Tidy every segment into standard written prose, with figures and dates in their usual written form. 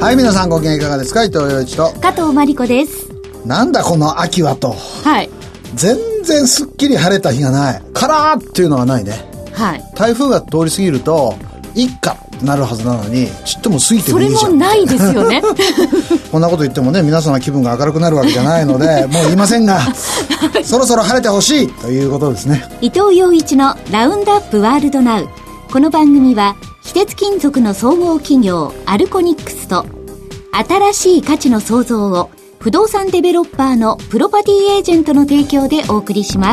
はい、皆さんご機嫌いかがですか。伊藤洋一と加藤真理子です。 なんだこの秋はと、 はい、 全然すっきり晴れた日がない、カラーっていうのがないね。 はい、 台風が通り過ぎると一過ってなるはずなのに、ちっとも過ぎてもいいじゃん。 それもないですよねこんなこと言ってもね、皆さんの気分が明るくなるわけじゃないのでもう言いませんがそろそろ晴れてほしいということですね。 伊藤洋一のラウンドアップワールドナウ。この番組は非鉄金属の総合企業アルコニックスと、新しい価値の創造を不動産デベロッパーのプロパティエージェントの提供でお送りします。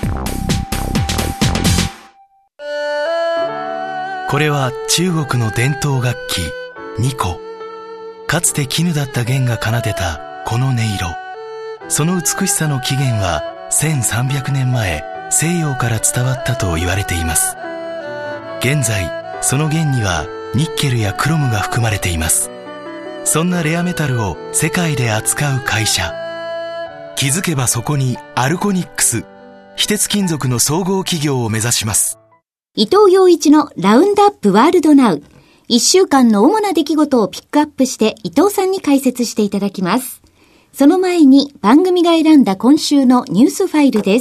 これは中国の伝統楽器二胡。かつて絹だった弦が奏でたこの音色、その美しさの起源は1300年前西洋から伝わったと言われています。現在その弦にはニッケルやクロムが含まれています。そんなレアメタルを世界で扱う会社、気づけばそこにアルコニックス、非鉄金属の総合企業を目指します。 伊藤洋一のラウンドアップワールドナウ。1週間の主な出来事をピックアップして伊藤さんに解説していただきます。その前に番組が選んだ今週のニュースファイルです。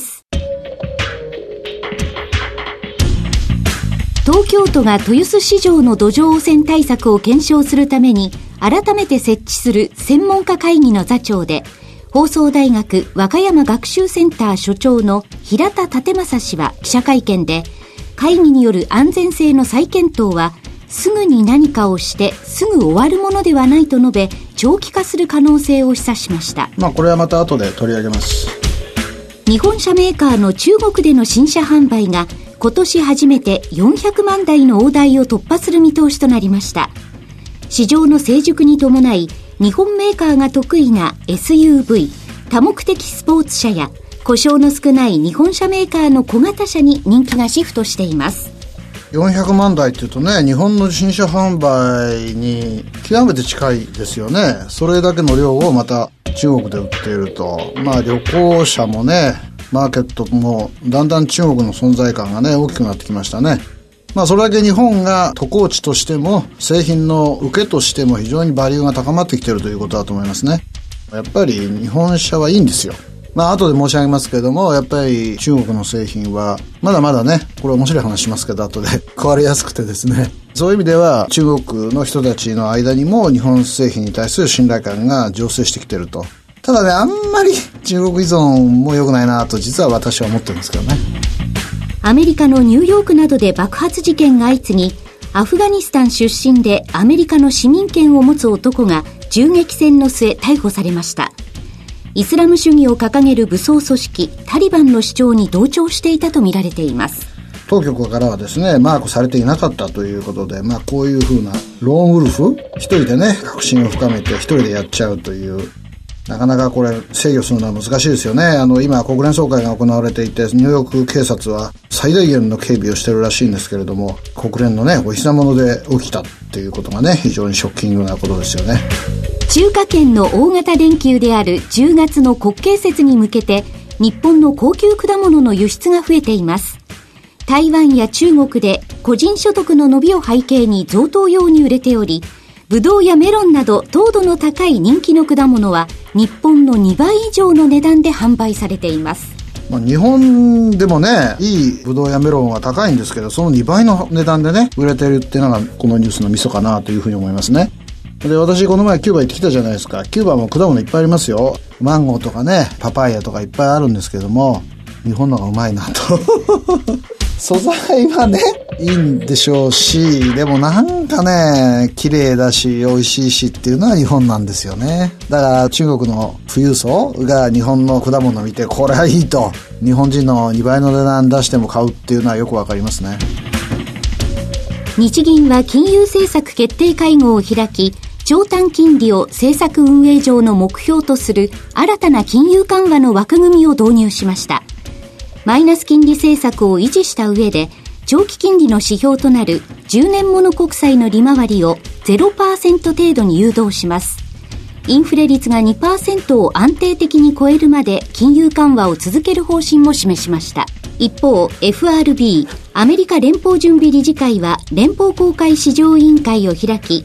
東京都が豊洲市場の土壌汚染対策を検証するために改めて設置する専門家会議の座長で、放送大学和歌山学習センター所長の平田立正氏は記者会見で、会議による安全性の再検討はすぐに何かをしてすぐ終わるものではないと述べ、長期化する可能性を示唆しました。 これはまた後で取り上げます。 日本車メーカーの中国での新車販売が今年初めて400万台の大台を突破する見通しとなりました。市場の成熟に伴い、日本メーカーが得意な SUV、多目的スポーツ車や故障の少ない日本車メーカーの小型車に人気がシフトしています。 400万台っていうとね、日本の新車販売に極めて近いですよね。それだけの量をまた中国で売っていると、旅行者もね、マーケットもだんだん中国の存在感がね、大きくなってきましたね。それだけ日本が渡航地としても製品の受けとしても非常にバリューが高まってきているということだと思いますね。やっぱり日本車はいいんですよ。後で申し上げますけども、やっぱり中国の製品はまだまだね、これ面白い話しますけど後で壊れやすくてですね、そういう意味では中国の人たちの間にも日本製品に対する信頼感が醸成してきていると。ただね、あんまり中国依存も良くないなと実は私は思ってるんですけどね。 アメリカのニューヨークなどで爆発事件が相次ぎ、アフガニスタン出身でアメリカの市民権を持つ男が銃撃戦の末逮捕されました。イスラム主義を掲げる武装組織タリバンの主張に同調していたとみられています。 当局からはですね、マークされていなかったということで、こういう風なローンウルフ、一人でね、確信を深めて一人でやっちゃうという、なかなかこれ制御するのは難しいですよね。今国連総会が行われていて、ニューヨーク警察は最大限の警備をしてるらしいんですけれども、国連のね、お膝元で起きたっていうことがね、非常にショッキングなことですよね。 中華圏の大型連休である10月の国慶節に向けて、日本の高級果物の輸出が増えています。台湾や中国で個人所得の伸びを背景に贈答用に売れており、ブドウやメロンなど糖度の高い人気の果物は日本の2倍以上の値段で販売されています。 日本でもね、いいブドウやメロンは高いんですけど、その2倍の値段でね、売れてるっていうのがこのニュースのミソかなというふうに思いますね。で、私この前キューバ行ってきたじゃないですか。キューバも果物いっぱいありますよ。マンゴーとかね、パパイヤとかいっぱいあるんですけども、日本の方がうまいなと素材はね、いいんでしょうし、でもなんかね、綺麗だし美味しいしっていうのは日本なんですよね。だから中国の富裕層が日本の果物を見て、これはいいと、日本人の2倍の値段出しても買うっていうのはよくわかりますね。 日銀は金融政策決定会合を開き、長短金利を政策運営上の目標とする新たな金融緩和の枠組みを導入しました。マイナス金利政策を維持した上で、長期金利の指標となる10年物国債の利回りを 0% 程度に誘導します。インフレ率が 2% を安定的に超えるまで金融緩和を続ける方針も示しました。一方、FRB アメリカ連邦準備理事会は連邦公開市場委員会を開き、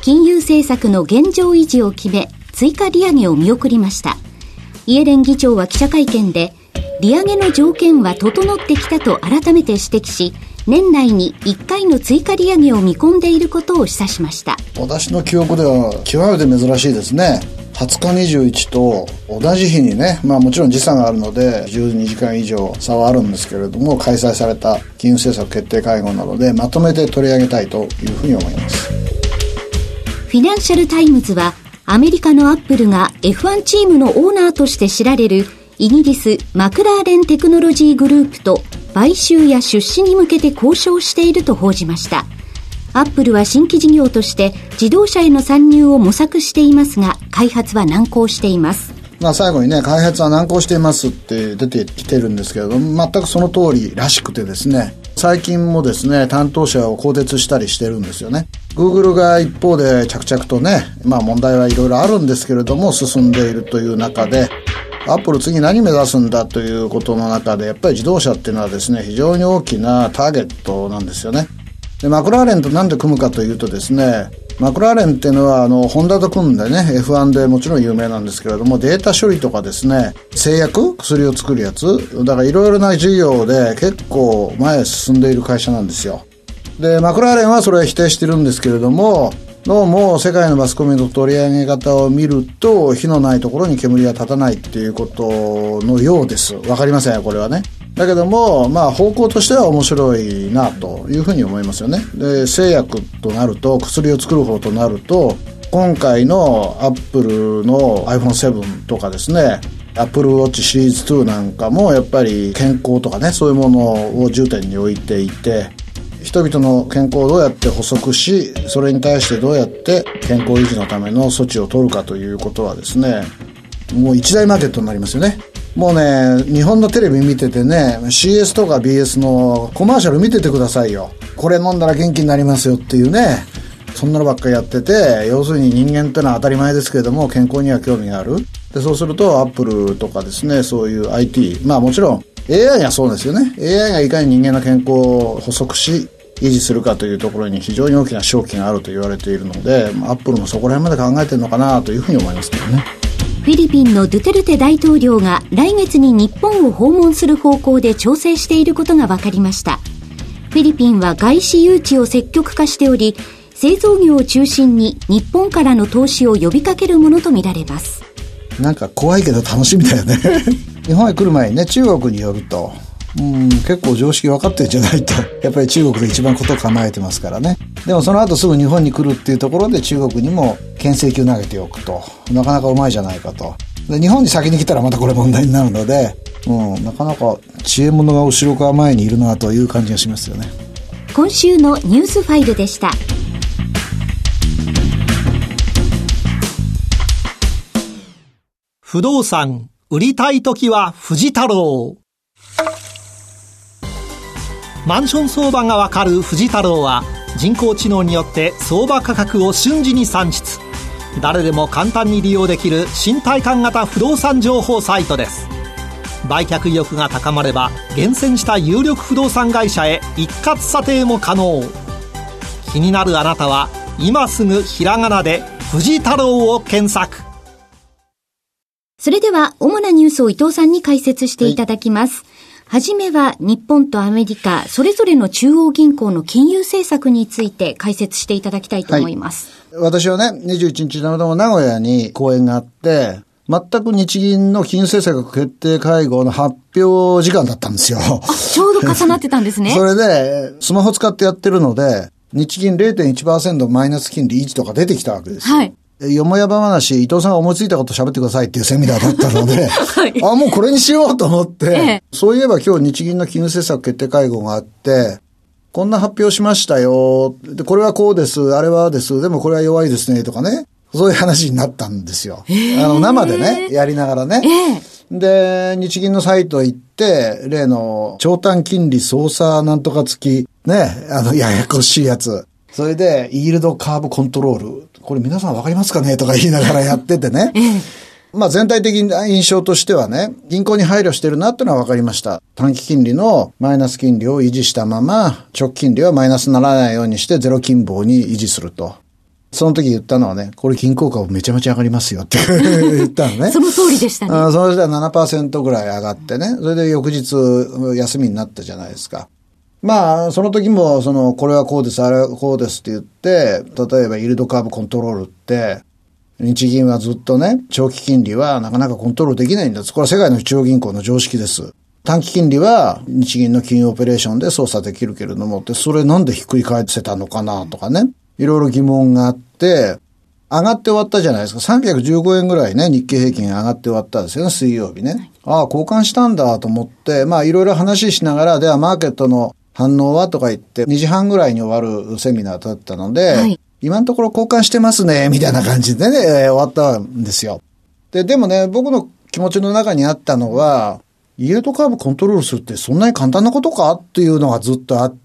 金融政策の現状維持を決め、追加利上げを見送りました。イエレン議長は記者会見で、利上げの条件は整ってきたと改めて指摘し、年内に1回の追加利上げを見込んでいることを示唆しました。 私の記憶では極めて珍しいですね。20日21と同じ日にね、もちろん時差があるので12時間以上差はあるんですけれども、開催された金融政策決定会合なのでまとめて取り上げたいというふうに思います。 フィナンシャルタイムズは、アメリカのアップルが F1 チームのオーナーとして知られるイギリスマクラーレンテクノロジーグループと買収や出資に向けて交渉していると報じました。アップルは新規事業として自動車への参入を模索していますが、開発は難航しています。 最後にね、開発は難航していますって出てきてるんですけれども、全くその通りらしくてですね、最近もですね、担当者を更迭したりしてるんですよね。Google が一方で着々とね、問題はいろいろあるんですけれども進んでいるという中で、アップル次何目指すんだということの中で、やっぱり自動車っていうのはですね、非常に大きなターゲットなんですよね。で、マクラーレンとなんで組むかというとですね、マクラーレンっていうのはホンダと組んでね、F1 でもちろん有名なんですけれども、データ処理とかですね、製薬、薬を作るやつ、だからいろいろな事業で結構前へ進んでいる会社なんですよ。で、マクラーレンはそれは否定してるんですけれども、どうも世界のマスコミの取り上げ方を見ると、火のないところに煙は立たないっていうことのようです。わかりませんよ、これはね。だけども、方向としては面白いなというふうに思いますよね。で、製薬となると、薬を作る方となると、今回のアップルの iPhone7 とかですね、Apple Watch シリーズ2なんかもやっぱり健康とかね、そういうものを重点に置いていて、人々の健康をどうやって補足し、それに対してどうやって健康維持のための措置を取るかということはですね、もう一大マーケットになりますよね。もうね、日本のテレビ見ててね、CS とか BS のコマーシャル見ててくださいよ。これ飲んだら元気になりますよっていうね、そんなのばっかりやってて、要するに人間ってのは当たり前ですけれども、健康には興味がある。で、そうすると、アップルとかですね、そういう IT、もちろん AI がそうですよね。AI がいかに人間の健康を補足し、維持するかというところに非常に大きな商機があると言われているので、アップルもそこら辺まで考えてるのかなというふうに思いますけどね。 フィリピンのドゥテルテ大統領が来月に日本を訪問する方向で調整していることが分かりました。フィリピンは外資誘致を積極化しており、製造業を中心に日本からの投資を呼びかけるものとみられます。 なんか怖いけど楽しみだよね日本へ来る前にね、中国によると結構常識分かってるんじゃないと、やっぱり中国で一番ことを構えてますからね。でもその後すぐ日本に来るっていうところで中国にも牽制球投げておくと、なかなかうまいじゃないかと。で、日本に先に来たらまたこれ問題になるので、なかなか知恵者が後ろから前にいるなという感じがしますよね。 今週のニュースファイルでした。 不動産売りたいときは藤太郎。マンション相場がわかる藤太郎は、人工知能によって相場価格を瞬時に算出。誰でも簡単に利用できる新体感型不動産情報サイトです。売却意欲が高まれば、厳選した有力不動産会社へ一括査定も可能。気になるあなたは今すぐひらがなで藤太郎を検索。 それでは主なニュースを伊藤さんに解説していただきます。はじめは日本とアメリカそれぞれの中央銀行の金融政策について解説していただきたいと思います。 私はね、21日の名古屋に講演があって、全く日銀の金融政策決定会合の発表時間だったんですよ。 ちょうど重なってたんですね。 それでスマホ使ってやってるので、日銀 0.1% マイナス金利維持とか出てきたわけですよ。はい。よもやば話、伊藤さんが思いついたこと喋ってくださいっていうセミナーだったので、はい、もうこれにしようと思って、そういえば今日日銀の金融政策決定会合があって、こんな発表しましたよ。で、これはこうです、あれはです、でもこれは弱いですね、とかね。そういう話になったんですよ。生でね、やりながらね。で、日銀のサイト行って、例の長短金利操作なんとか付き、ね、ややこしいやつ。それで、イールドカーブコントロール。これ皆さんわかりますかねとか言いながらやっててね。全体的な印象としてはね、銀行に配慮してるなってのはわかりました。短期金利のマイナス金利を維持したまま、長期金利はマイナスにならないようにしてゼロ金棒に維持すると。 その時言ったのはね、これ銀行株めちゃめちゃ上がりますよって言ったのね。 その通りでしたね。 その時は 7% ぐらい上がってね、それで翌日休みになったじゃないですか。まあ、その時も、これはこうです、あれはこうですって言って、例えばイールドカーブコントロールって、日銀はずっとね、長期金利はなかなかコントロールできないんです。これは世界の中央銀行の常識です。短期金利は日銀の金融オペレーションで操作できるけれども、それなんでひっくり返せたのかなとかね、いろいろ疑問があって、上がって終わったじゃないですか。315円ぐらいね、日経平均上がって終わったんですよね、水曜日ね。ああ、交換したんだと思って、まあいろいろ話しながら、ではマーケットの反応はとか言って、2時半ぐらいに終わるセミナーだったので、はい、今のところ交換してますね、みたいな感じでね、終わったんですよ。でもね、僕の気持ちの中にあったのは、イールドカーブコントロールするってそんなに簡単なことかっていうのがずっとあって、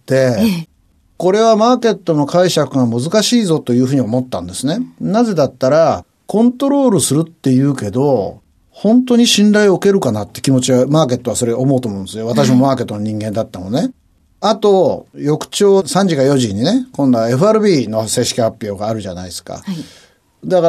これはマーケットの解釈が難しいぞというふうに思ったんですね。なぜだったら、コントロールするって言うけど、本当に信頼を受けるかなって気持ちは、マーケットはそれ思うと思うんですよ。私もマーケットの人間だったのね。あと、翌朝3時か4時にね、今度は FRB の正式発表があるじゃないですか。はい、だから、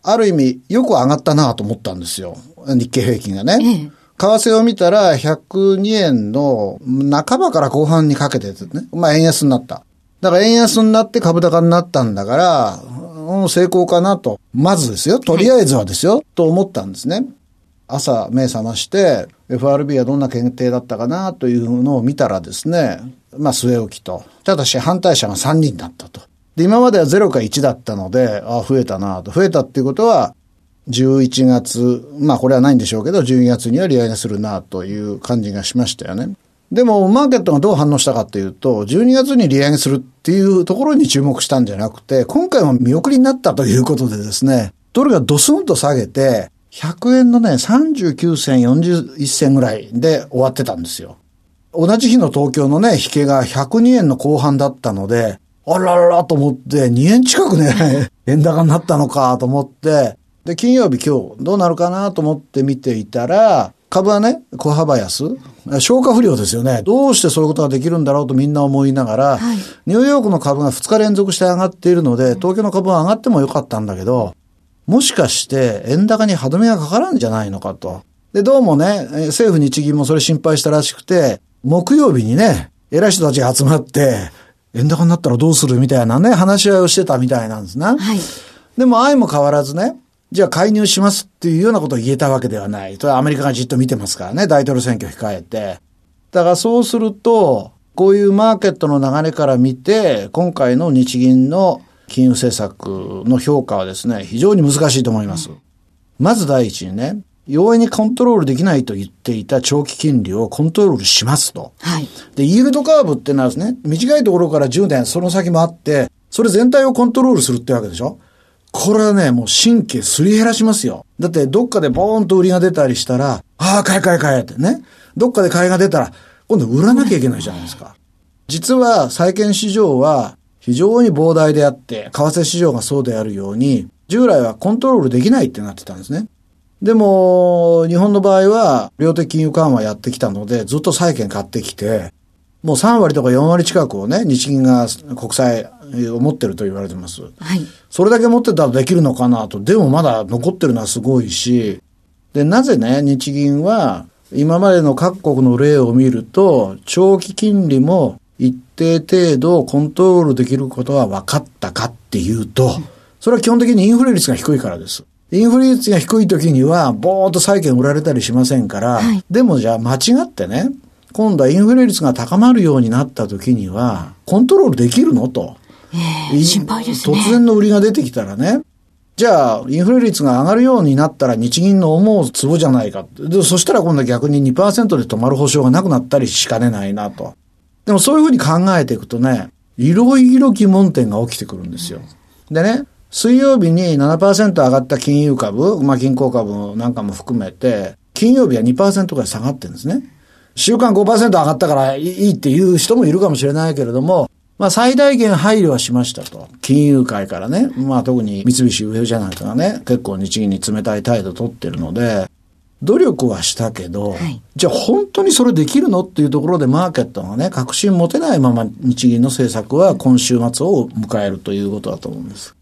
ある意味、よく上がったなと思ったんですよ。日経平均がね。為替を見たら102円の半ばから後半にかけてですね。まあ円安になった。だから円安になって株高になったんだから、成功かなと。まずですよ。とりあえずはですよ。はい、と思ったんですね。朝目覚まして、FRB はどんな検定だったかなというのを見たらですね。まあ据え置きと。ただし反対者が3人だったと。で、今までは0か1だったので、増えたなと。増えたっていうことは、11月、まあこれはないんでしょうけど、12月には利上げするなという感じがしましたよね。でもマーケットがどう反応したかっていうと、12月に利上げするっていうところに注目したんじゃなくて、今回も見送りになったということでですね、ドルがドスンと下げて、100円のね、39銭41銭ぐらいで終わってたんですよ。同じ日の東京のね、引けが102円の後半だったので、あらららと思って、2円近くね、円高になったのかと思って、で、金曜日今日どうなるかなと思って見ていたら、株はね、小幅安消化不良ですよね。どうしてそういうことができるんだろうとみんな思いながら、はい、ニューヨークの株が2日連続して上がっているので、東京の株は上がってもよかったんだけど、もしかして円高に歯止めがかからんじゃないのかと。で、どうもね、政府日銀もそれ心配したらしくて、木曜日にね、偉い人たちが集まって、円高になったらどうするみたいなね、話し合いをしてたみたいなんですな。はい、でも相も変わらずね、じゃあ介入しますっていうようなことを言えたわけではない。それはアメリカがじっと見てますからね、大統領選挙控えて。だからそうすると、こういうマーケットの流れから見て、今回の日銀の金融政策の評価はですね、非常に難しいと思います。まず第一にね、容易にコントロールできないと言っていた長期金利をコントロールしますと。はい。で、イールドカーブってのはですね、短いところから10年、その先もあって、それ全体をコントロールするってわけでしょ。これはね、もう神経すり減らしますよ。だってどっかでボーンと売りが出たりしたら、買えってね。どっかで買いが出たら、今度売らなきゃいけないじゃないですか。実は債券市場は非常に膨大であって、為替市場がそうであるように、従来はコントロールできないってなってたんですね。でも、日本の場合は、量的金融緩和やってきたので、ずっと債券買ってきて、もう3割とか4割近くをね、日銀が国債を持ってると言われてます。はい。それだけ持ってたらできるのかなと。でもまだ残ってるのはすごいし、で、なぜね、日銀は、今までの各国の例を見ると、長期金利も一定程度コントロールできることは分かったかっていうと、それは基本的にインフレ率が低いからです。インフレ率が低い時には、ボーっと債券売られたりしませんから、はい、でもじゃあ間違ってね、今度はインフレ率が高まるようになった時には、コントロールできるのと。 心配ですね。 突然の売りが出てきたらね、じゃあ、インフレ率が上がるようになったら日銀の思うツボじゃないか。で、そしたら今度は逆に 2% で止まる保証がなくなったりしかねないなと。でもそういうふうに考えていくとね、いろいろ疑問点が起きてくるんですよ。でね、水曜日に 7% 上がった金融株、まあ銀行株なんかも含めて、金曜日は 2% ぐらい下がってるんですね。週間 5% 上がったからいいっていう人もいるかもしれないけれども、まあ最大限配慮はしましたと。金融界からね。まあ特に三菱 UFJ なんかがね、結構日銀に冷たい態度を取ってるので、努力はしたけど、はい、じゃあ本当にそれできるのっていうところでマーケットがね、確信持てないまま日銀の政策は今週末を迎えるということだと思うんです。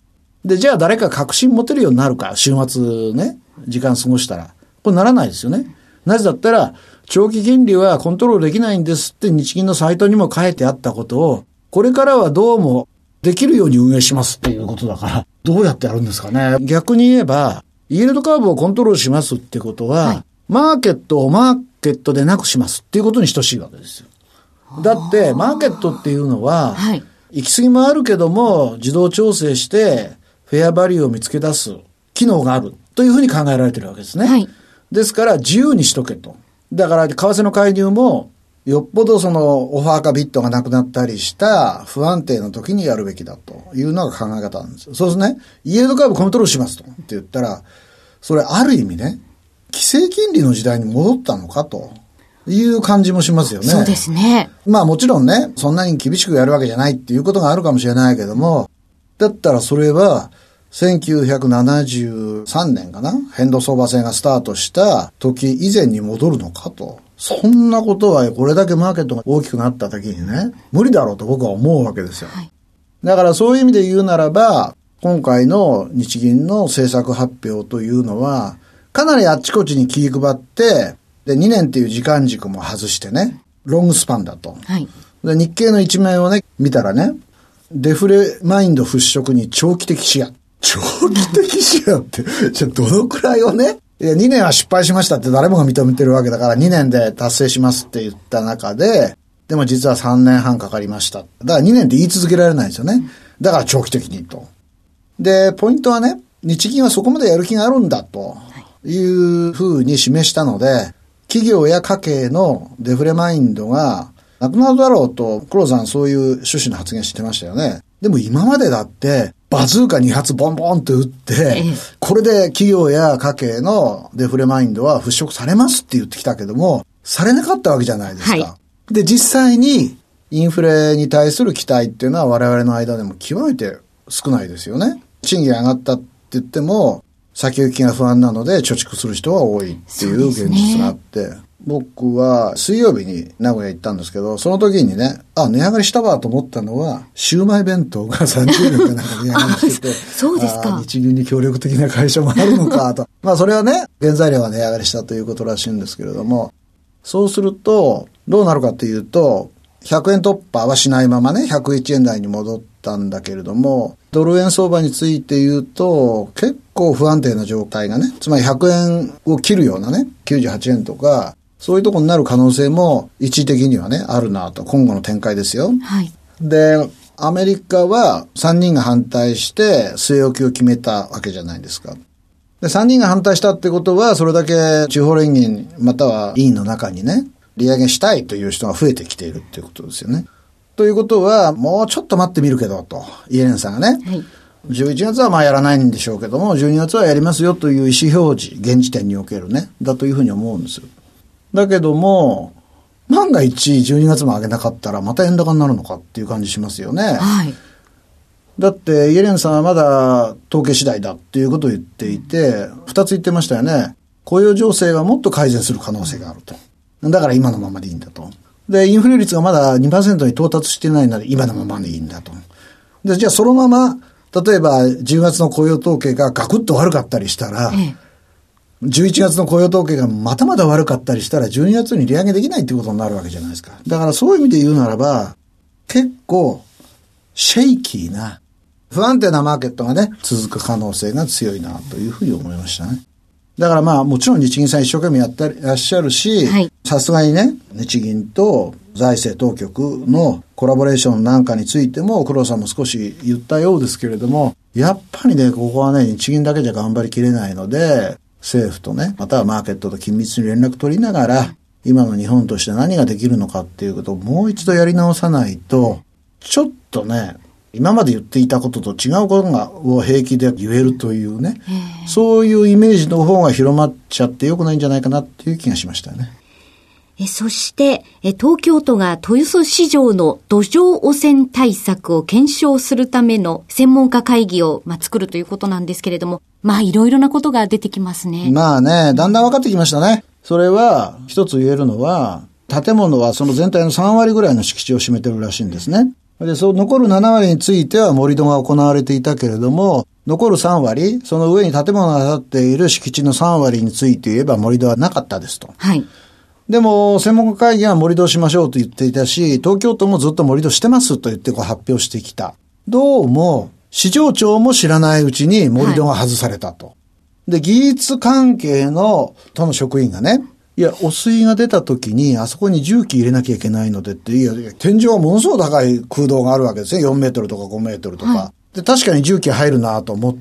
で、じゃあ誰か確信持てるようになるか、週末ね、時間過ごしたら。これならないですよね。なぜだったら、長期金利はコントロールできないんですって日銀のサイトにも書いてあったことを、これからはどうもできるように運営しますっていうことだから、どうやってやるんですかね。逆に言えば、イールドカーブをコントロールしますってことは、はい、マーケットをマーケットでなくしますっていうことに等しいわけですよ。だって、マーケットっていうのは、はい、行き過ぎもあるけども、自動調整して、フェアバリューを見つけ出す機能があるというふうに考えられているわけですね。はい、ですから、自由にしとけと。だから、為替の介入も、よっぽどそのオファーかビットがなくなったりした不安定な時にやるべきだというのが考え方なんですよ。そうですね。イールドカーブコントロールしますとって言ったら、それある意味ね、規制金利の時代に戻ったのかという感じもしますよね。 そうですね。 まあもちろんね、そんなに厳しくやるわけじゃないっていうことがあるかもしれないけども、だったらそれは1973年かな、変動相場制がスタートした時以前に戻るのかと。そんなことはこれだけマーケットが大きくなった時にね、無理だろうと僕は思うわけですよ。はい、だからそういう意味で言うならば、今回の日銀の政策発表というのは、かなりあっちこっちに気配って、で、2年っていう時間軸も外してね、ロングスパンだと。はい、で日経の一面をね、見たらね、デフレマインド払拭に長期的視野。長期的視野って、じゃあどのくらいをね、いや、2年は失敗しましたって誰もが認めてるわけだから、2年で達成しますって言った中で、でも実は3年半かかりました。だから2年って言い続けられないですよね。だから長期的にと。で、ポイントはね、日銀はそこまでやる気があるんだというふうに示したので、企業や家計のデフレマインドがなくなるだろうと、黒さんそういう趣旨の発言してましたよね。でも今までだって、バズーカ2発ボンボンと撃って、これで企業や家計のデフレマインドは払拭されますって言ってきたけども、されなかったわけじゃないですか。はい、で、実際にインフレに対する期待っていうのは我々の間でも極めて少ないですよね。賃金上がったって言っても、先行きが不安なので貯蓄する人が多いっていう現実があって、僕は水曜日に名古屋行ったんですけど、その時にね、値上がりしたわと思ったのは、シウマイ弁当が30円かなんか値上がりしてて、 そうですか。 日銀に協力的な会社もあるのかと。まあそれはね、原材料が値上がりしたということらしいんですけれども、そうすると、どうなるかっていうと、100円突破はしないままね、101円台に戻ったんだけれども、ドル円相場について言うと、結構不安定な状態がね、つまり100円を切るようなね、98円とか、そういうところになる可能性も一時的にはね、あるなと。今後の展開ですよ。はい。で、アメリカは3人が反対して据え置きを決めたわけじゃないですか。で、3人が反対したってことは、それだけ地方連銀または委員の中にね、利上げしたいという人が増えてきているっていうことですよね。ということは、もうちょっと待ってみるけど、と。イエレンさんがね。はい。11月はまあやらないんでしょうけども、12月はやりますよという意思表示、現時点におけるね、だというふうに思うんですよ。だけども、万が一12月も上げなかったらまた円高になるのかっていう感じしますよね。はい。だってイエレンさんはまだ統計次第だっていうことを言っていて、2つ言ってましたよね。雇用情勢がもっと改善する可能性があると。だから今のままでいいんだと。で、インフレ率がまだ 2% に到達してないので今のままでいいんだと。で、じゃあそのまま、例えば10月の雇用統計がガクッと悪かったりしたら、11月の雇用統計がまたまだ悪かったりしたら12月に利上げできないっていうことになるわけじゃないですか。だからそういう意味で言うならば、結構シェイキーな不安定なマーケットがね、続く可能性が強いなというふうに思いましたね。だからまあもちろん日銀さん一生懸命やってらっしゃるし、さすがにね、日銀と財政当局のコラボレーションなんかについても黒田さんも少し言ったようですけれども、やっぱりね、ここはね、日銀だけじゃ頑張りきれないので、政府とね、またはマーケットと緊密に連絡取りながら、今の日本として何ができるのかっていうことをもう一度やり直さないと、ちょっとね、今まで言っていたことと違うことを平気で言えるというね、そういうイメージの方が広まっちゃって良くないんじゃないかなっていう気がしましたね。 そして、東京都が豊洲市場の土壌汚染対策を検証するための専門家会議を、作るということなんですけれども、いろいろなことが出てきますね。 まあね、だんだん分かってきましたね。それは、一つ言えるのは、建物はその全体の3割ぐらいの敷地を占めてるらしいんですね。で、その残る7割については盛り土が行われていたけれども、 残る3割、その上に建物が建っている敷地の3割について言えば盛り土はなかったですと。 はい。 でも、専門家会議は盛り土をしましょうと言っていたし、東京都もずっと盛り土してますと言って発表してきた。どうも、市場長も知らないうちに盛り土が外されたと。はい、で、技術関係の都の職員がね、いや、汚水が出た時に、あそこに重機入れなきゃいけないのでって、いや、天井はものすごく高い空洞があるわけですね。4メートルとか5メートルとか。はい、で、確かに重機入るなと思って、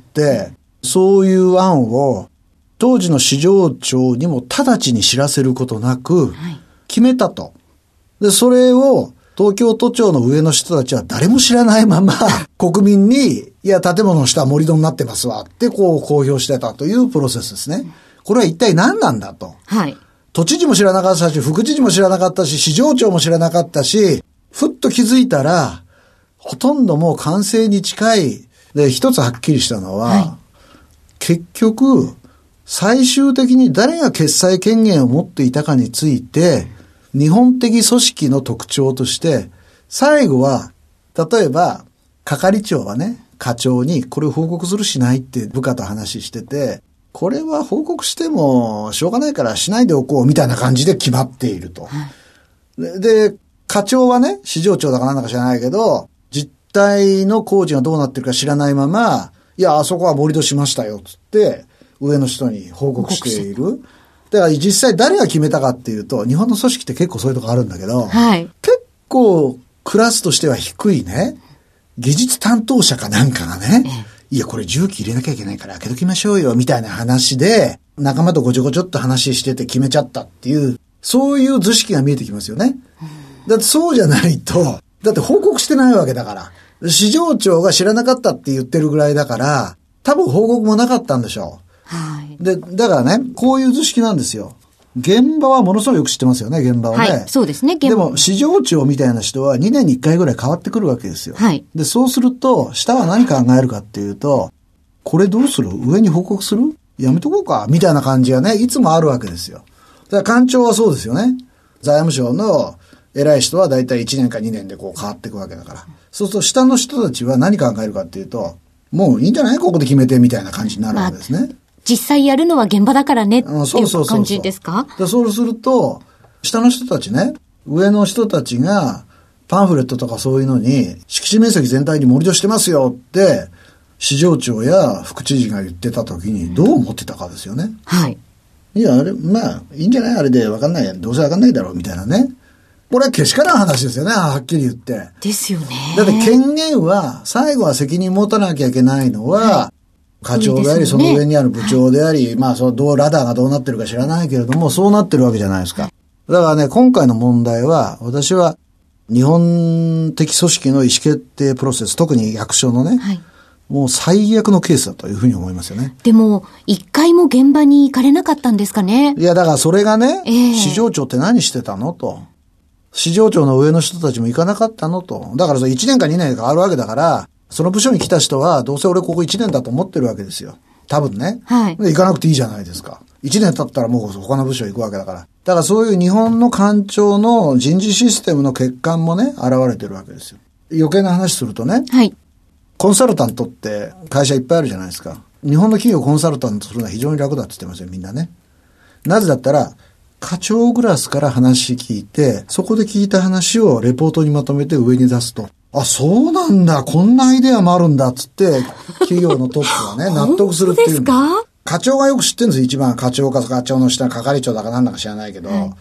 そういう案を、当時の市場長にも直ちに知らせることなく、決めたと。で、それを、東京都庁の上の人たちは誰も知らないまま、国民に、いや、建物の下は盛り土になってますわって、公表してたというプロセスですね。これは一体何なんだと。はい。都知事も知らなかったし、副知事も知らなかったし、市場長も知らなかったし、ふっと気づいたら、ほとんどもう完成に近い。で、一つはっきりしたのは、結局、最終的に誰が決裁権限を持っていたかについて、日本的組織の特徴として、最後は、例えば、係長はね、課長にこれを報告するしないって部下と話してて、これは報告してもしょうがないからしないでおこうみたいな感じで決まっていると。で、課長はね、市場長だかなんだか知らないけど、実態の工事がどうなってるか知らないまま、いや、あそこは盛り土しましたよ、つって、上の人に報告している。だから実際誰が決めたかっていうと、日本の組織って結構そういうとこあるんだけど、はい、結構クラスとしては低いね、技術担当者かなんかがね、いやこれ重機入れなきゃいけないから開けときましょうよ、みたいな話で、仲間とごちょごちょっと話してて決めちゃったっていう、そういう図式が見えてきますよね。だってそうじゃないと、だって報告してないわけだから。市場長が知らなかったって言ってるぐらいだから、多分報告もなかったんでしょう。はい。で、だからね、こういう図式なんですよ。現場はものすごいよく知ってますよね、現場はね。はい、そうですね、現場。でも、市場長みたいな人は2年に1回ぐらい変わってくるわけですよ。はい。で、そうすると、下は何考えるかっていうと、これどうする？上に報告する？やめとこうかみたいな感じがね、いつもあるわけですよ。だから官庁はそうですよね。財務省の偉い人はだいたい1年か2年でこう変わっていくわけだから。そうすると下の人たちは何考えるかっていうと、もういいんじゃない？ここで決めてみたいな感じになるわけですね。 実際やるのは現場だからねっていう感じですか？ そうすると、下の人たちね、上の人たちがパンフレットとかそういうのに、敷地面積全体に盛り土してますよって、市場長や副知事が言ってた時にどう思ってたかですよね。はい。いや、あれ、まあ、いいんじゃない？あれで分かんないやん。どうせ分かんないだろうみたいなね。これはけしからん話ですよね、はっきり言って。 ですよね。 だって権限は、最後は責任持たなきゃいけないのは、課長であり、その上にある部長であり、まあ、そのラダーがどうなってるか知らないけれども、そうなってるわけじゃないですか。だからね、今回の問題は、私は、日本的組織の意思決定プロセス、特に役所のね、はい、もう最悪のケースだというふうに思いますよね。 でも、一回も現場に行かれなかったんですかね。 いや、だからそれがね、市場長って何してたのと。市場長の上の人たちも行かなかったのと。だからそれ1年か2年かあるわけだから、その部署に来た人は、どうせ俺ここ1年だと思ってるわけですよ。多分ね。はい。で、行かなくていいじゃないですか。1年経ったらもう他の部署行くわけだから。だからそういう日本の官庁の人事システムの欠陥もね、現れてるわけですよ。余計な話するとね。はい。コンサルタントって会社いっぱいあるじゃないですか。日本の企業をコンサルタントするのは非常に楽だって言ってますよ、みんなね。なぜだったら、課長クラスから話聞いて、そこで聞いた話をレポートにまとめて上に出すと。あ、そうなんだ、こんなアイデアもあるんだっつって、企業のトップがね、納得するっていう。本当ですか？課長がよく知ってるんですよ、一番。課長か課長の下、係長だかなんだか知らないけど、はい、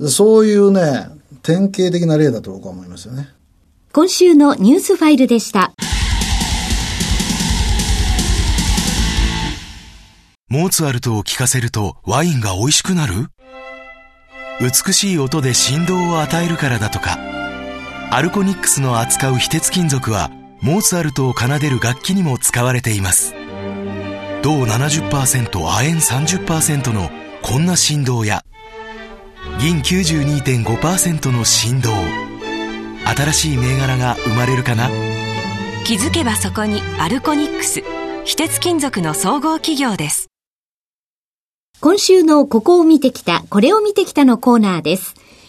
そういうね、典型的な例だと僕は思いますよね。 今週のニュースファイルでした。 モーツァルトを聴かせるとワインが美味しくなる？美しい音で振動を与えるからだとか。アルコニックスの扱う非鉄金属はモーツァルトを奏でる楽器にも使われています。銅 70%、亜鉛 30% のこんな振動や銀 92.5% の振動、新しい銘柄が生まれるかな。 気づけばそこにアルコニックス、非鉄金属の総合企業です。 今週のここを見てきた、これを見てきたのコーナーです。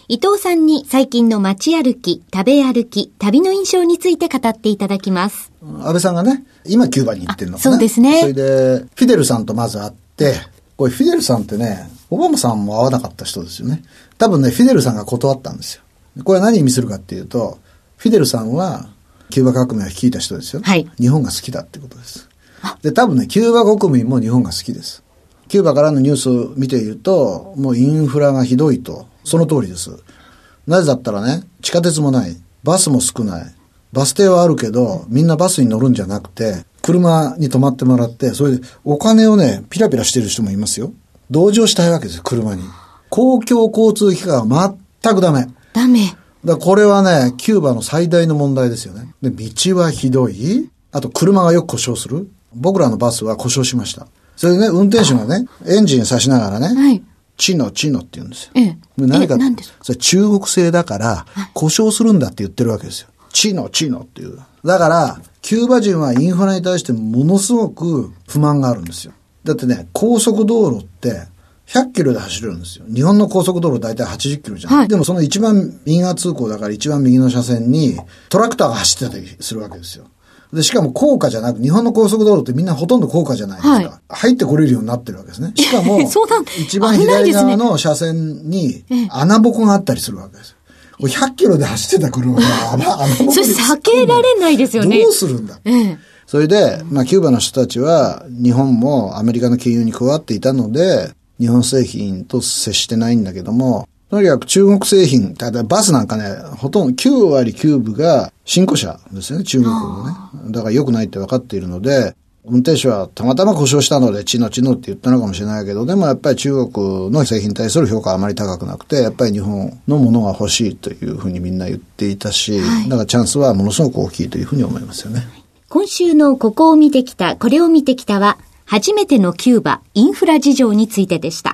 伊藤さんに最近の街歩き、食べ歩き、旅の印象について語っていただきます。 安倍さんがね、今キューバに行ってるのかな。 そうですね。 それで、フィデルさんとまず会って、これフィデルさんってね、オバマさんも会わなかった人ですよね。多分ね、フィデルさんが断ったんですよ。これは何を意味するかっていうと、フィデルさんはキューバ革命を率いた人ですよ。 はい。 日本が好きだってことです。で、多分ね、キューバ国民も日本が好きです。キューバからのニュースを見ていると、もうインフラがひどいと。その通りです。なぜだったらね、地下鉄もない。バスも少ない。バス停はあるけど、みんなバスに乗るんじゃなくて、車に泊まってもらって、それでお金をね、ピラピラしてる人もいますよ。同乗したいわけですよ、車に。公共交通機関は全くダメ。 ダメ。 だこれはね、キューバの最大の問題ですよね。で、道はひどい。あと、車がよく故障する。僕らのバスは故障しました。それでね、運転手がね、エンジン差しながらね、 はい。 チノって言うんですよ。 ええ。 何か、 何ですか？ それ中国製だから、故障するんだって言ってるわけですよ。チノっていう。だから、キューバ人はインフラに対してものすごく不満があるんですよ。だってね、高速道路って100キロで走るんですよ。日本の高速道路だいたい80キロじゃん。はい、でもその一番右側通行だから一番右の車線にトラクターが走ってたりするわけですよ。で、しかも高架じゃなく、日本の高速道路ってみんなほとんど高架じゃないですか。はい、入ってこれるようになってるわけですね。しかも、一番左側の車線に穴ぼこがあったりするわけですよ。100キロで走ってた車がそれ避けられないですよね。 どうするんだ。それで、キューバの人たちは日本もアメリカの金融に加わっていたので、日本製品と接してないんだけども、とにかく中国製品、例えばバスなんかね、ほとんど9割9分が新興車ですよね、中国のね。だから良くないって分かっているので、運転手はたまたま故障したのでチノって言ったのかもしれないけど、でもやっぱり中国の製品に対する評価はあまり高くなくて、やっぱり日本のものが欲しいというふうにみんな言っていたし、だからチャンスはものすごく大きいというふうに思いますよね。 今週のここを見てきた、これを見てきたは、初めてのキューバインフラ事情についてでした。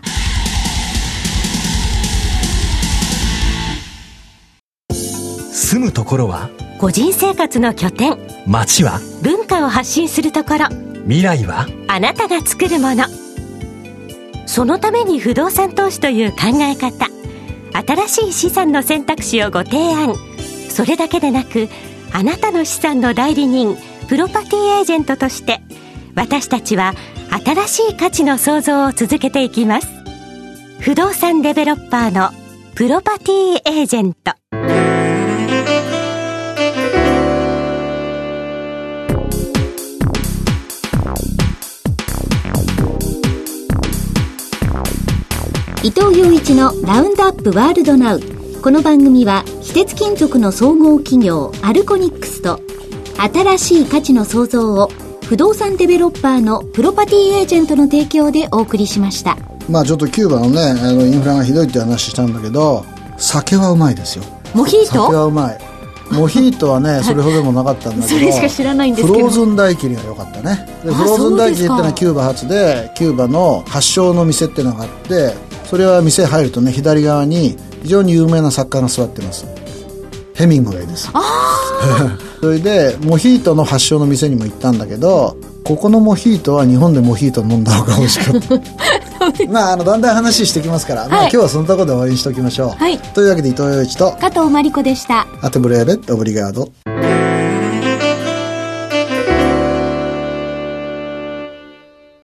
住むところは個人生活の拠点。 街は文化を発信するところ。 未来はあなたが作るもの。そのために不動産投資という考え方、新しい資産の選択肢をご提案。それだけでなく、あなたの資産の代理人、プロパティエージェントとして私たちは新しい価値の創造を続けていきます。不動産デベロッパーのプロパティエージェント。 伊藤洋一のラウンドアップワールドナウ。この番組は非鉄金属の総合企業アルコニックスと新しい価値の創造を不動産デベロッパーのプロパティエージェントの提供でお送りしました。 ちょっとキューバのね、インフラがひどいって話したんだけど、酒はうまいですよ。 モヒート？ 酒はうまい。モヒートはね、それほどでもなかったんだけど、 それしか知らないんですけど、 フローズンダイキリが良かったね。でフローズンダイキリってのはキューバ発で、キューバの発祥の店ってのがあって、それは店入るとね、左側に非常に有名な作家が座ってます。ヘミングウェイです。それでモヒートの発祥の店にも行ったんだけど、ここのモヒートは日本でモヒート飲んだ方が美味しかっただんだん話してきますから、今日はそのところで終わりにしておきましょう。というわけで伊藤洋一と加藤真理子でした。 アテブレーベットオブリガード。